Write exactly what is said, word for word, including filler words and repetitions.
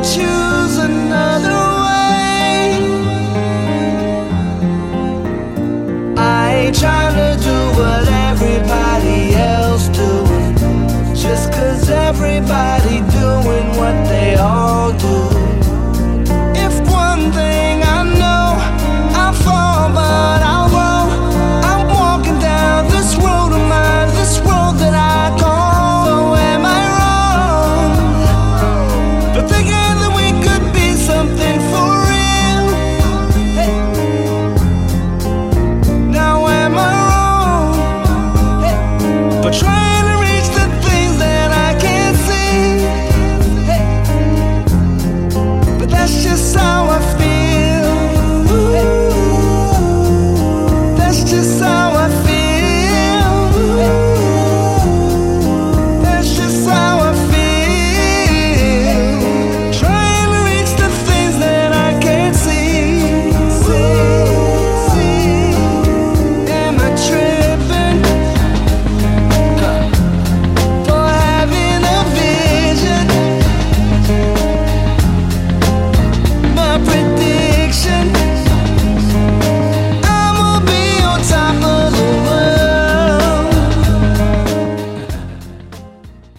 choose another way. I ain't trying to do what everybody else doing, just 'cause everybody doing what they all do.